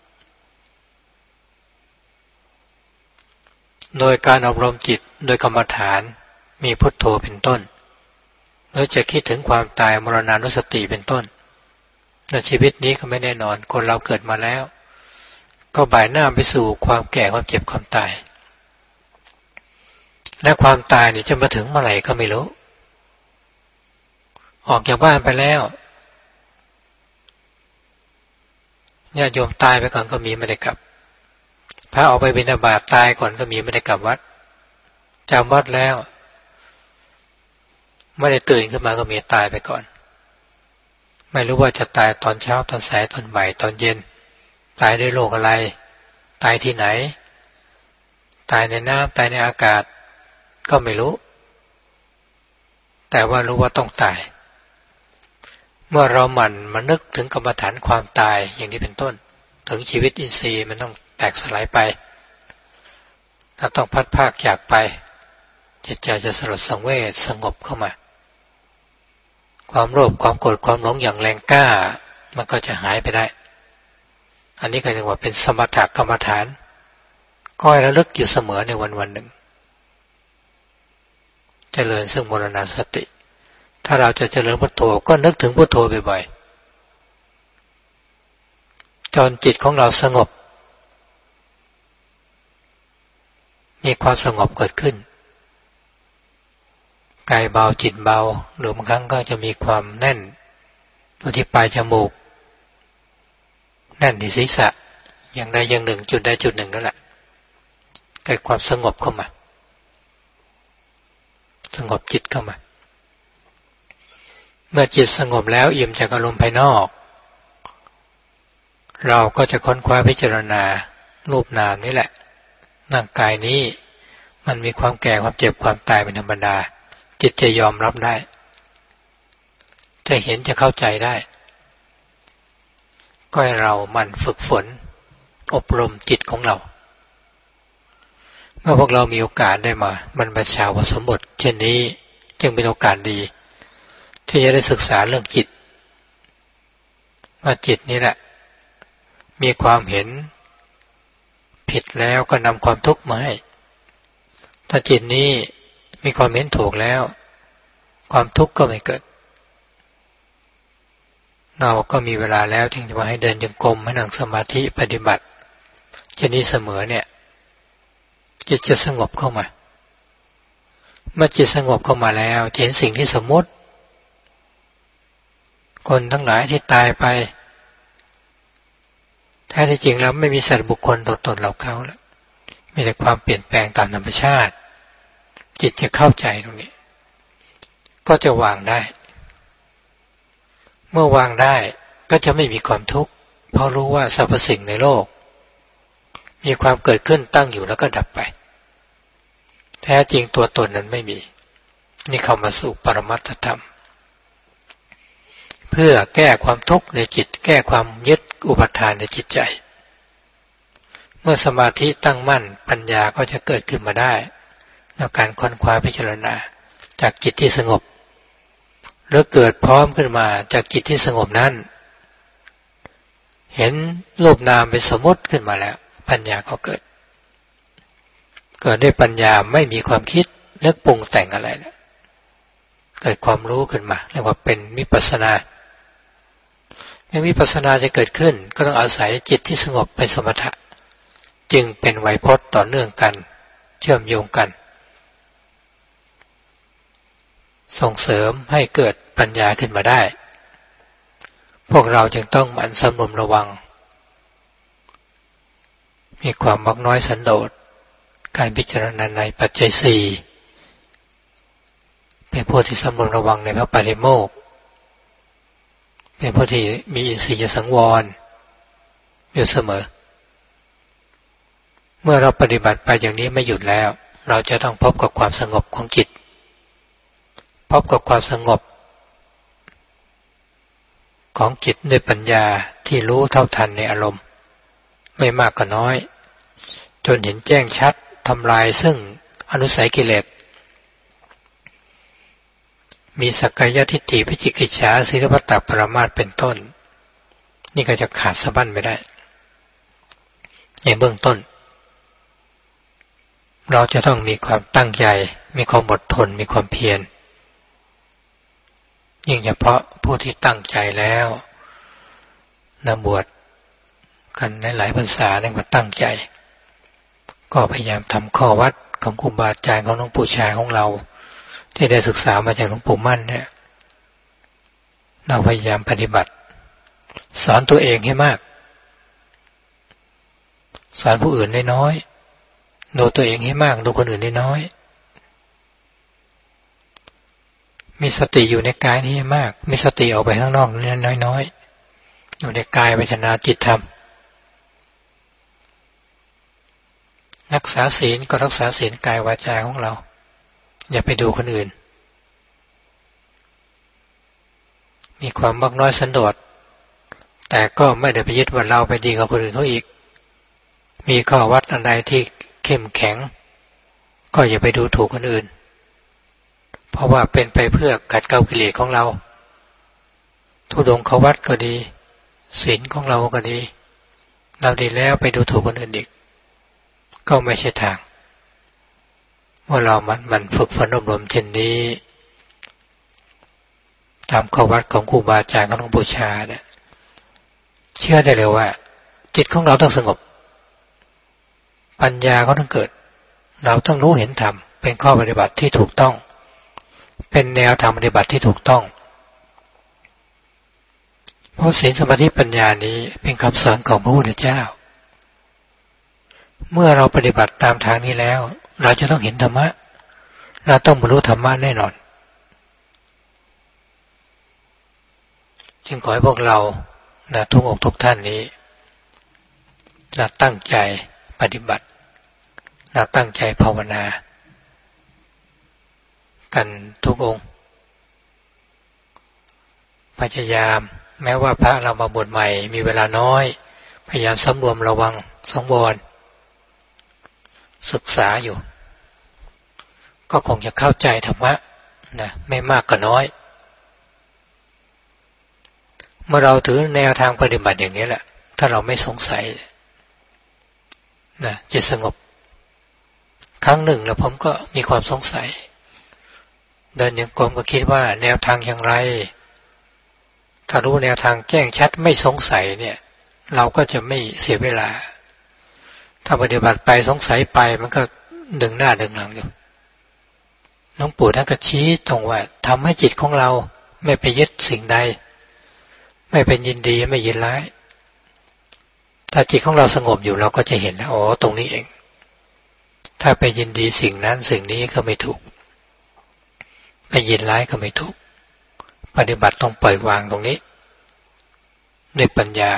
โดยการอบรมจิตโดยกรรมฐานมีพุทโธเป็นต้นหรือจะคิดถึงความตายมรณานุสติเป็นต้นในชีวิตนี้ก็ไม่แน่นอนคนเราเกิดมาแล้วก็บ่ายหน้าไปสู่ความแก่ความเจ็บความตายและความตายนี่จะมาถึงเมื่อไหร่ก็ไม่รู้ออกจากบ้านไปแล้วญาติโยมตายไปก่อนก็มีไม่ได้กลับพระออกไปบิณฑบาตตายก่อนก็มีไม่ได้กลับวัดจำวัดแล้วไม่ได้ตื่นขึ้นมาก็มีตายไปก่อนไม่รู้ว่าจะตายตอนเช้าตอนสายตอนบ่ายตอนเย็นตายด้วยโรคอะไรตายที่ไหนตายในน้ำตายในอากาศก็ไม่รู้แต่ว่ารู้ว่าต้องตายเมื่อเราหมั่นมานึกถึงกรรมฐานความตายอย่างนี้เป็นต้นถึงชีวิตอินทรีย์มันต้องแตกสลายไปถ้าต้องพัดพากจากไปจิตใจจะสลดสังเวชสงบเข้ามาความโลภความโกรธความหลงอย่างแรงกล้ามันก็จะหายไปได้อันนี้ก็เรียกว่าเป็นสมถกรรมฐานก็ให้ระลึกอยู่เสมอในวันวันหนึ่งเจริญซึ่งมรณสติถ้าเราจะเจริญพุทโธก็นึกถึงพุทโธบ่อยๆจนจิตของเราสงบมีความสงบเกิดขึ้นกายเบาจิตเบาหรือบางครั้งก็จะมีความแน่นตัวที่ปลายจมูกแน่นที่ศีรษะอย่างใดอย่างหนึ่งจุดใดจุดหนึ่งนั่นแหละเกิดความสงบเข้ามาสงบจิตเข้ามาเมื่อจิตสงบแล้วอิ่มจากอารมณ์ภายนอกเราก็จะค้นคว้าพิจารณารูปนามนี่แหละร่างกายนี้มันมีความแก่ความเจ็บความตายเป็นธรรมดาจิตจะยอมรับได้จะเห็นจะเข้าใจได้ก็ให้เรามันฝึกฝนอบรมจิตของเราเมื่อพวกเรามีโอกาสได้มาบรรพชาอุปสมบทเช่นนี้จึงเป็นโอกาสดีที่จะได้ศึกษาเรื่องจิตว่าจิตนี่แหละมีความเห็นผิดแล้วก็นำความทุกข์มาให้ถ้าจิตนี้มีความเห็นถูกแล้วความทุกข์ก็ไม่เกิดเราก็มีเวลาแล้วจึงจะมาให้เดินจงกรมให้นั่งสมาธิปฏิบัติเช่นนี้เสมอเนี่ยจิตจะสงบเข้ามาเมื่อจิตสงบเข้ามาแล้วเห็นสิ่งที่สมมติคนทั้งหลายที่ตายไปแท้ที่จริงแล้วไม่มีสัตว์บุคคลตัวตนเราเขาแล้วมีแต่ความเปลี่ยนแปลงตามธรรมชาติจิตจะเข้าใจตรงนี้ก็จะวางได้เมื่อวางได้ก็จะไม่มีความทุกข์เพราะรู้ว่าสรรพสิ่งในโลกมีความเกิดขึ้นตั้งอยู่แล้วก็ดับไปแท้จริงตัวตนนั้นไม่มีนี่เข้ามาสู่ปรมัตถธรรมเพื่อแก้ความทุกข์ในจิตแก้ความยึดอุปทานในจิตใจเมื่อสมาธิตั้งมั่นปัญญาก็จะเกิดขึ้นมาได้ในการค้นคว้าพิจารณาจากจิตที่สงบหรือเกิดพร้อมขึ้นมาจากจิตที่สงบนั้นเห็นรูปนามเป็นสมมติขึ้นมาแล้วปัญญาก็เกิดเกิดด้วยปัญญาไม่มีความคิดนึกปรุงแต่งอะไรแล้วเกิดความรู้ขึ้นมาเรียกว่าเป็นวิปัสสนาเมื่อวิปัสสนาจะเกิดขึ้นก็ต้องอาศัยจิตที่สงบเป็นสมถะจึงเป็นไวยพจน์ต่อเนื่องกันเชื่อมโยงกันส่งเสริมให้เกิดปัญญาขึ้นมาได้พวกเราจึงต้องหมั่นสำรวมระวังมีความมักน้อยสันโดษการพิจารณาในปัจจัยสี่เป็นผู้ที่สำรวมระวังในพระปาฏิโมกข์เป็นผู้ที่มีอินทรียสังวรอยู่เสมอเมื่อเราปฏิบัติไปอย่างนี้ไม่หยุดแล้วเราจะต้องพบกับความสงบของจิตพบกับความสงบของจิตด้วยปัญญาที่รู้เท่าทันในอารมณ์ไม่มากก็น้อยจนเห็นแจ้งชัดทำลายซึ่งอนุสัยกิเลสมีสักกายทิฏฐิวิจิกิจฉาศีลพัตตปรามาสเป็นต้นนี่ก็จะขาดสะบั้นไม่ได้ในเบื้องต้นเราจะต้องมีความตั้งใจมีความอดทนมีความเพียรยิ่งเฉพาะผู้ที่ตั้งใจแล้วนะบวชกันในหลายพรรษาเนี่ยก็ตั้งใจก็พยายามทำข้อวัดของครูบาอาจารย์ของหลวงปู่ชาของเราที่ได้ศึกษามาจากหลวงปู่มั่นเนี่ยเราพยายามปฏิบัติสอนตัวเองให้มากสอนผู้อื่นน้อยๆดูตัวเองให้มากดูคนอื่นน้อยๆมีสติอยู่ในกายนี้ให้มากมีสติออกไปข้างนอกนี่น้อยๆอยู่ในกายพิจารณาจิตธรรมรักษาศีลก็รักษาศีลกายวาจาของเราอย่าไปดูคนอื่นมีความมักน้อยสันโดษแต่ก็ไม่ได้ไปยึดว่าเราไปดีกว่าคนอื่นเขาอีกมีข้อวัดอันใดที่เข้มแข็งก็อย่าไปดูถูกคนอื่นเพราะว่าเป็นไปเพื่อขัดเกลากิเลสของเราธุดงค์เขาวัดก็ดีศีลของเราก็ดีเราดีแล้วไปดูถูกคนอื่นอีกก็ไม่ใช่ทางเมื่อเรามันมันฝึกฝนอบรมเช่นนี้ตามข้อวัดของครูบาอาจารย์ของหลวงปู่ชาเนี่ยเชื่อได้เลยว่าจิตของเราต้องสงบปัญญาก็ต้องเกิดเราต้องรู้เห็นธรรมเป็นข้อปฏิบัติที่ถูกต้องเป็นแนวทางปฏิบัติที่ถูกต้องเพราะศีลสมาธิปัญญานี้เป็นคำสอนของพระพุทธเจ้าเมื่อเราปฏิบัติตามทางนี้แล้วเราจะต้องเห็นธรรมะเราต้องบรรลุธรรมะแน่นอนจึงขอให้พวกเรานะทุกอกทุกท่านนี้นะตั้งใจปฏิบัตินะตั้งใจภาวนากันทุกองค์พยายามแม้ว่าพระเรามาบวชใหม่มีเวลาน้อยพยายามสำรวมระวังสังวรศึกษาอยู่ก็คงจะเข้าใจธรรมะนะไม่มากก็น้อยเมื่อเราถือแนวทางปฏิบัติอย่างนี้แหละถ้าเราไม่สงสัยนะจะสงบครั้งหนึ่งแล้วผมก็มีความสงสัยเดินยังกรมก็คิดว่าแนวทางอย่างไรถ้ารู้แนวทางแจ้งชัดไม่สงสัยเนี่ยเราก็จะไม่เสียเวลาถ้าปฏิบัติไปสงสัยไปมันก็ดึงหน้าดึงหลังอยู่หลวงปู่ท่านก็ชี้ตรงว่าทำให้จิตของเราไม่ไปยึดสิ่งใดไม่เป็นยินดีไม่ยินร้ายถ้าจิตของเราสงบอยู่เราก็จะเห็นแล้วอ๋อตรงนี้เองถ้าไปยินดีสิ่งนั้นสิ่งนี้ก็ไม่ถูกไปยินร้ายก็ไม่ถูกปฏิบัติต้องปล่อยวางตรงนี้ด้วยปัญญา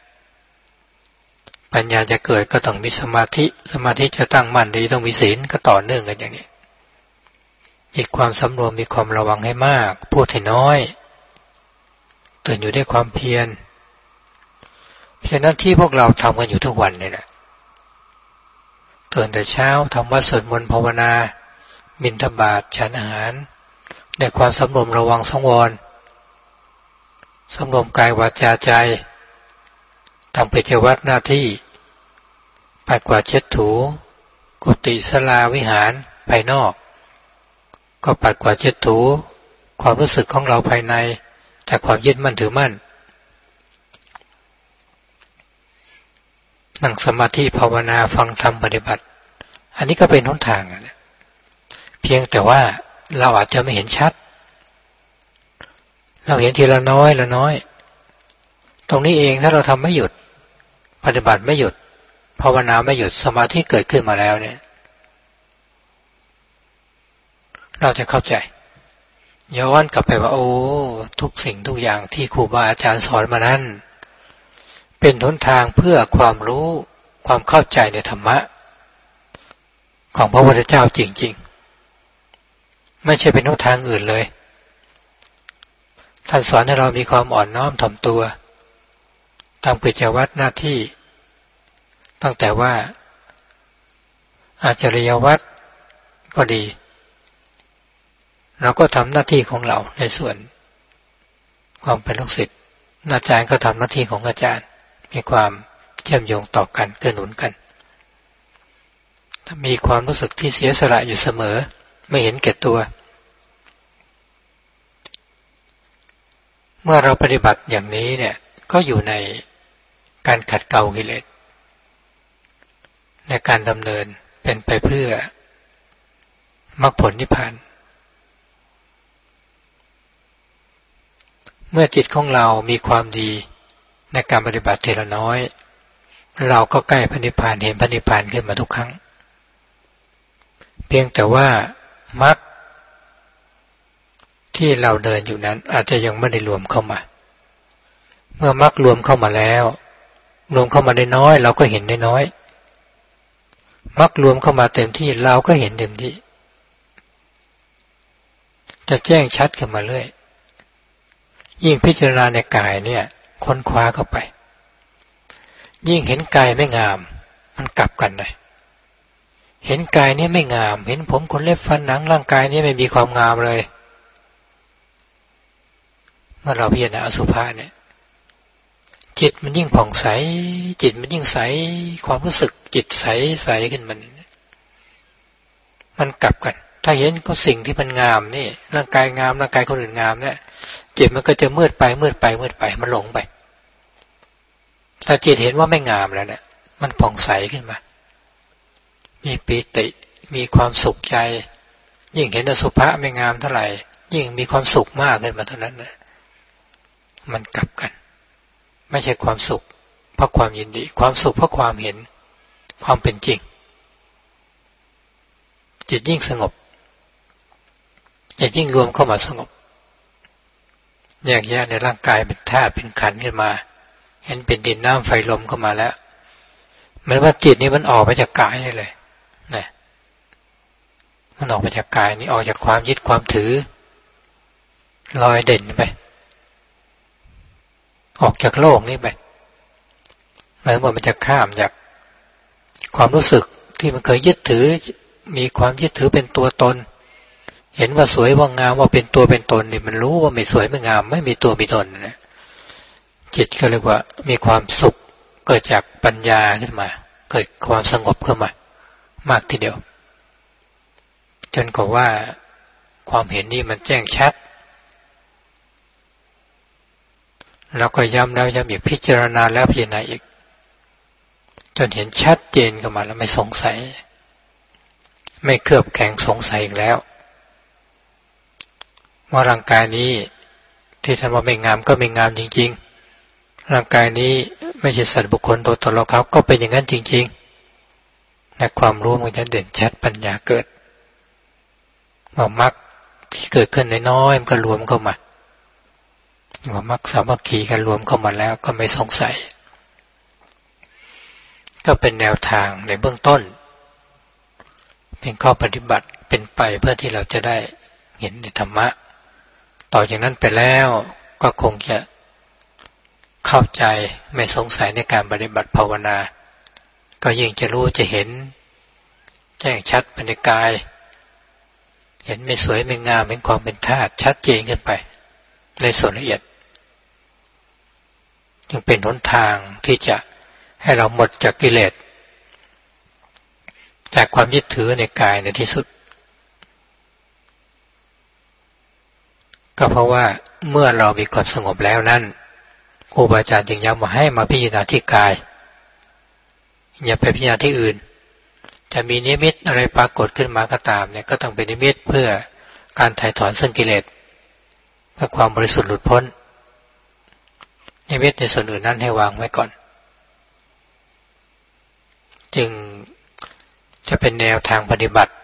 ปัญญาจะเกิดก็ต้องมีสมาธิสมาธิจะตั้งมั่นดีต้องมีศีลก็ต่อเนื่องกันอย่างนี้มีความสำรวมมีความระวังให้มากพูดให้น้อยตื่นอยู่ด้วยความเพียรเพราะนั้นที่พวกเราทำกันอยู่ทุกวันนี่แหละตื่นแต่เช้าทำวัดสวดมนต์ภาวนาบิณฑบาตฉันอาหารในความสำรวมระวังสังวรสำรวมกายวาจาใจทำกิจวัตรหน้าที่ปัดกวาดเช็ดถูกุฏิศาลาวิหารภายนอกก็ปัดกวาดเช็ดถูความรู้สึกของเราภายในจากความยึดมั่นถือมั่นนั่งสมาธิภาวนาฟังธรรมปฏิบัติอันนี้ก็เป็นหนทางนะเพียงแต่ว่าเราอาจจะไม่เห็นชัดเราเห็นทีละน้อยละน้อยตรงนี้เองถ้าเราทำไม่หยุดปฏิบัติไม่หยุดภาวนาไม่หยุดสมาธิเกิดขึ้นมาแล้วเนี่ยเราจะเข้าใจย้อนกลับไปว่าโอ้ทุกสิ่งทุกอย่างที่ครูบาอาจารย์สอนมานั้นเป็นหนทางเพื่อความรู้ความเข้าใจในธรรมะของพระพุทธเจ้าจริงๆไม่ใช่เป็นหนทางอื่นเลยท่านสอนให้เรามีความอ่อนน้อมถ่อมตัวทำกิจวัตรหน้าที่ตั้งแต่ว่าอาจริยวัตรก็ดีเราก็ทำหน้าที่ของเราในส่วนความเป็นลูกศิษย์อาจารย์ก็ทำหน้าที่ของอาจารย์มีความเชื่อมโยงต่อกันเกื้อหนุนกันถ้ามีความรู้สึกที่เสียสละอยู่เสมอไม่เห็นแก่ตัวเมื่อเราปฏิบัติอย่างนี้เนี่ยก็อยู่ในการขัดเกลากิเลสในการดำเนินเป็นไปเพื่อมรรคผลนิพพานเมื่อจิตของเรามีความดีในการปฏิบัติทีละน้อยเราก็ใกล้พระนิพพานเห็นพระนิพพานขึ้นมาทุกครั้งเพียงแต่ว่ามรรคที่เราเดินอยู่นั้นอาจจะยังไม่ได้รวมเข้ามาเมื่อมรรครวมเข้ามาแล้วรวมเข้ามาได้น้อยเราก็เห็นได้น้อยมรรครวมเข้ามาเต็มที่เราก็เห็นเต็มที่จะแจ้งชัดขึ้นมาเรื่อยยิ่งพิจารณาในกายเนี่ยค้นคว้าเข้าไปยิ่งเห็นกายไม่งามมันกลับกันเลยเห็นกายนี้ไม่งามเห็นผมขนเล็บฟันหนังร่างกายนี้ไม่มีความงามเลยเมื่อเราพิจารณาอสุภะเนี่ยจิตมันยิ่งผ่องใสจิตมันยิ่งใสความรู้สึกจิตใสใสขึ้นมันมันกลับกันถ้าเห็นก็สิ่งที่มันงามนี่ร่างกายงามร่างกายคนอื่นงามเนี่ยจิตมันก็จะมืดไปมืดไปมืดไปมันหลงไปถ้าจิตเห็นว่าไม่งามแล้วเนี่ยมันผ่องใสขึ้นมามีปีติมีความสุขใจยิ่งเห็นอสุภะไม่งามเท่าไหร่ยิ่งมีความสุขมากขึ้นมาเท่านั้นนะมันกลับกันไม่ใช่ความสุขเพราะความยินดีความสุขเพราะความเห็นความเป็นจริงจิตยิ่งสงบจิตยิ่งรวมเข้ามาสงบแยกแยะในร่างกายเป็นธาตุเป็นขันธ์ขึ้นมาเห็นเป็นดินน้ำไฟลมเข้ามาแล้วเหมือนว่าจิตนี้มันออกไปจากกายเลยนะมันออกไปจากกายนี้ออกจากความยึดความถือลอยเด่นไปออกจากโลกนี้ไปเหมือนว่ามันจะข้ามจากความรู้สึกที่มันเคยยึดถือมีความยึดถือเป็นตัวตนเห็นว่าสวยว่างามว่าเป็นตัวเป็นตนนี่มันรู้ว่าไม่สวยไม่งามไม่มีตัวมีตนนะจิตก็เรียกว่ามีความสุขเกิดจากปัญญาขึ้นมาเกิดความสงบขึ้นมามากทีเดียวจนกว่าว่าความเห็นนี้มันแจ้งชัดแล้วก็ย้ำแล้วย้ำอีกพิจารณาแล้วพิจารณาอีกจนเห็นชัดเจนขึ้นมาแล้วไม่สงสัยไม่เคลือบแคลงสงสัยอีกแล้วว่าร่างกายนี้ที่ท่านว่าไม่งามก็ไม่งามจริงๆร่างกายนี้ไม่ใช่สัตว์บุคคลตัวตนเราเขาก็เป็นอย่างนั้นจริงๆและความรู้มันจะเด่นชัดปัญญาเกิดว่ามรรคที่เกิดขึ้นน้อยๆมันก็รวมเข้ามาว่ามรรคสามัคคีกันรวมเข้ามาแล้วก็ไม่สงสัยก็เป็นแนวทางในเบื้องต้นเป็นข้อปฏิบัติเป็นไปเพื่อที่เราจะได้เห็นในธรรมะต่อจากนั้นไปแล้วก็คงจะเข้าใจไม่สงสัยในการปฏิบัติภาวนาก็ยิ่งจะรู้จะเห็นแจ้งชัดภายในกายเห็นไม่สวยไม่งามเป็นความเป็นธาตุชัดเจนขึ้นไปในส่วนละเอียดจึงเป็นหนทางที่จะให้เราหมดจากกิเลสจากความยึดถือในกายในที่สุดก็เพราะว่าเมื่อเรามีความสงบแล้วนั้นครูบาอาจารย์จึงย้ำมาให้มาพิจารณาที่กายอย่าไปพิจารณาที่อื่นจะมีนิมิตอะไรปรากฏขึ้นมาก็ตามเนี่ยก็ต้องเป็นนิมิตเพื่อการถ่ายถอนซึ่งกิเลสเพื่อความบริสุทธิ์หลุดพ้นนิมิตในส่วนอื่นนั้นให้วางไว้ก่อนจึงจะเป็นแนวทางปฏิบัติ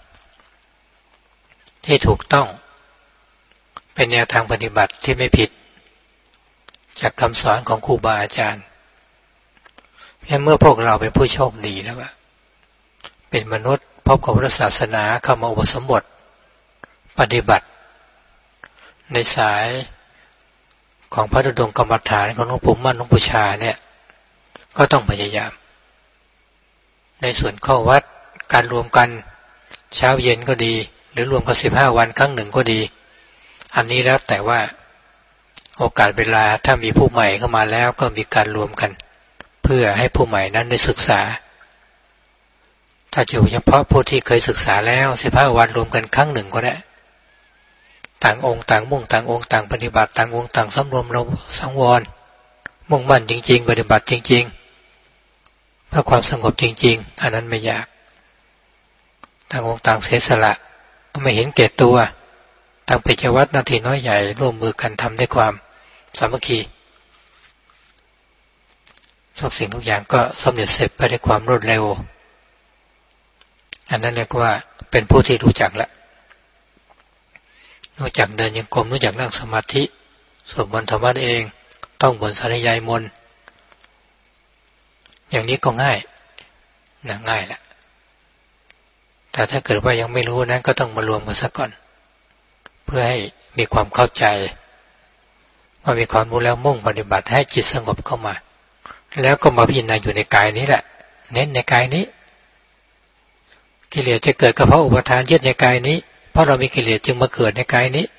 ที่ถูกต้องเป็นแนวทางปฏิบัติที่ไม่ผิดจากคำสอนของครูบาอาจารย์เพียงเมื่อพวกเราเป็นผู้โชคดีแล้วว่าเป็นมนุษย์พบกับพุทธศาสนาเข้ามาอุปสมบทปฏิบัติในสายของพระธุดงค์กรรมฐานของหลวงปู่มั่นหลวงปู่ชาเนี่ยก็ต้องพยายามในส่วนข้อวัดการรวมกันเช้าเย็นก็ดีหรือรวมกันสิบห้าวันครั้งหนึ่งก็ดีอันนี้แล้วแต่ว่าโอกาสเวลาถ้ามีผู้ใหม่เข้ามาแล้วก็มีการรวมกันเพื่อให้ผู้ใหม่นั้นได้ศึกษาถ้าอยู่เฉพาะผู้ที่เคยศึกษาแล้วสิบห้าวันรวมกันครั้งหนึ่งก็ได้ต่างองค์ต่างมุ่งต่างองค์ต่างปฏิบัติต่างองค์ต่างสำรวมเราสังวรมุ่งมั่นจริงๆปฏิบัติจริงๆเพื่อความสงบจริงๆอันนั้นไม่ยากต่างองค์ต่างเสียสละไม่เห็นแก่ตัวต่างไปเจวัดนาทีน้อยใหญ่ร่วมมือกันทำด้วยความสามัคคีทุกสิ่งทุกอย่างก็สำเร็จเสร็จไปด้วยความรวดเร็วอันนั้นเรียกว่าเป็นผู้ที่รู้จักละรู้จักเดินยังกรมรู้จักนั่งสมาธิสวดมนต์ธรรมะเองต้องบนสาธยายมนต์อย่างนี้ก็ง่ายนะง่ายแหละแต่ถ้าเกิดว่ายังไม่รู้นั้นก็ต้องมารวมกันซะก่อนเพื่อให้มีความเข้าใจว่ามีความรู้แล้วมุ่งปฏิบัติให้จิตสงบเข้ามาแล้วก็มาพิจารณาอยู่ในกายนี้แหละเน้นในกายนี้กิเลสจะเกิดก็เพราะอุปทานยึดในกายนี้เพราะเรามีกิเลสจึงมาเกิดในกายนี้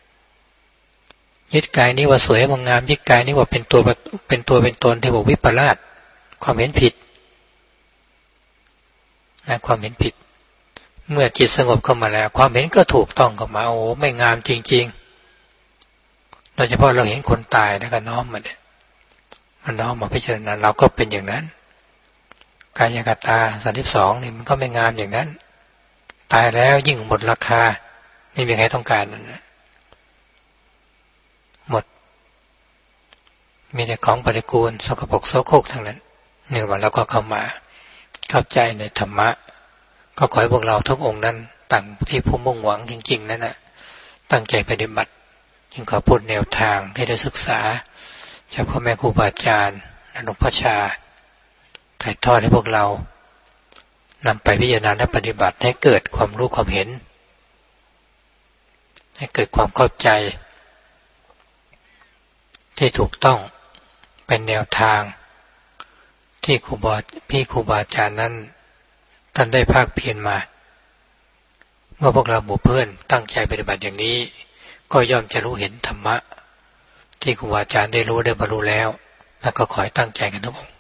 ยึดกายนี้ว่าสวยว่างามยึดกายนี้ว่าเป็นตัวเป็นตัวเป็นตนที่บอกวิปลาสความเห็นผิดนะความเห็นผิดเมื่อจิตสงบเข้ามาแล้วความเห็นก็ถูกต้องเข้ามาโอ้ไม่งามจริงๆโดยเฉพาะเราเห็นคนตายแล้วก็น้อมมาเนี่ยมันน้อมมาพิจารณาเราก็เป็นอย่างนั้นกายกตาสามสิบสองนี่มันก็ไม่งามอย่างนั้นตายแล้วยิ่งหมดราคาไม่มีใครต้องการนั่นนะหมดมีแต่ของปฏิกูลสกปรกโสโครกทั้งนั้นนี่ว่าเราก็เข้ามาเข้าใจในธรรมะก็ขอให้พวกเราทุกองค์นั้นต่างที่ผู้มุ่งหวังจริงๆนั่นนะตั้งใจปฏิบัติจึงขอพูดแนวทางที่ได้ศึกษาจากพ่อแม่ครูบาอาจารย์หลวงพ่อชาถ่ายทอดให้พวกเรานำไปพิจารณาและปฏิบัติให้เกิดความรู้ความเห็นให้เกิดความเข้าใจที่ถูกต้องเป็นแนวทางที่ครูบาพี่ครูบาอาจารย์นั้นท่านได้ภาคเพียรมาเมื่อพวกเราหมู่เพื่อนตั้งใจปฏิบัติอย่างนี้ก็ย่อมจะรู้เห็นธรรมะที่ครูบาอาจารย์ได้รู้ได้บรรลุแล้วแล้วก็ขอให้ตั้งใจกันทุกองค์